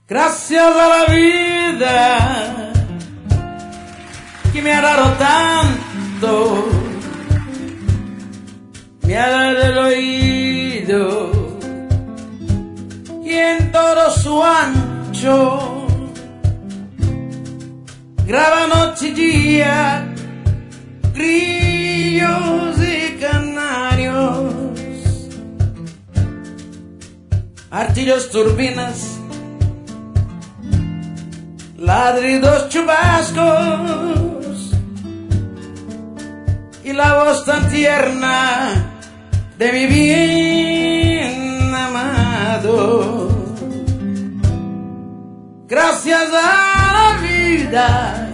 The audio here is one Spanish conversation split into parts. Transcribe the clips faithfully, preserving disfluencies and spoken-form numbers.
Gracias a la vida que me ha dado tanto, me ha dado el oído y en todo su ancho graba noche y día grillos y canarios, artillos, turbinas, ladridos, chubascos y la voz tan tierna de mi bien amado. Gracias a la vida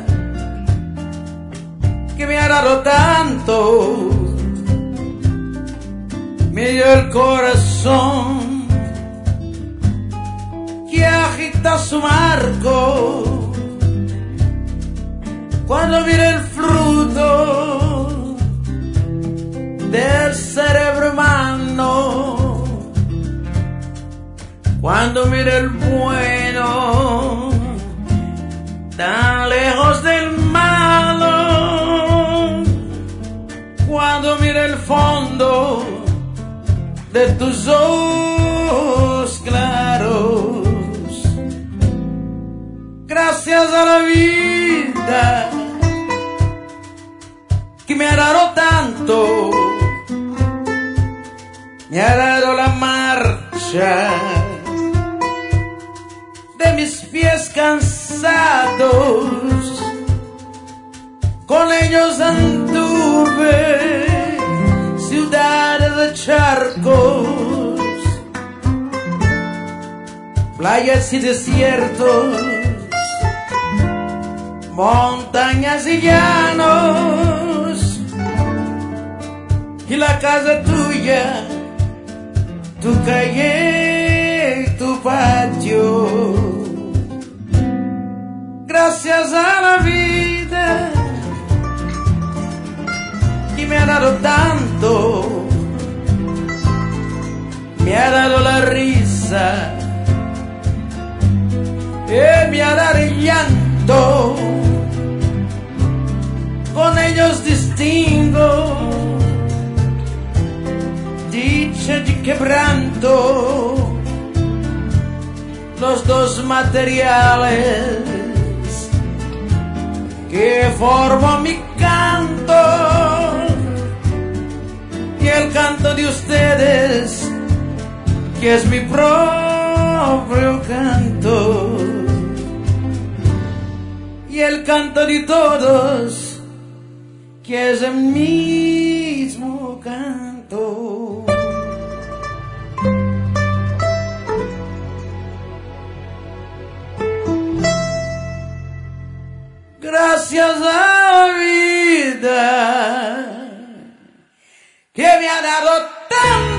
que me ha dado tanto, me dio el corazón que agita su marco cuando mira el fruto del cerebro humano, cuando mira el bueno tan lejos del malo, cuando mira el fondo de tus ojos claros. Gracias a la vida que me ha dado tanto, me ha dado la marcha de mis pies cansados, con ellos anduve ciudades de charcos, playas y desiertos, montañas y llanos, y la casa tuya, tu calle y tu patio. Gracias a la vida que me ha dado tanto, me ha dado la risa, y me ha dado el llanto, con ellos distingo dicha y quebranto, los dos materiales que forman mi canto, y el canto de ustedes que es mi propio canto, y el canto de todos que es el mismo canto. Gracias a la vida que me ha dado tanto,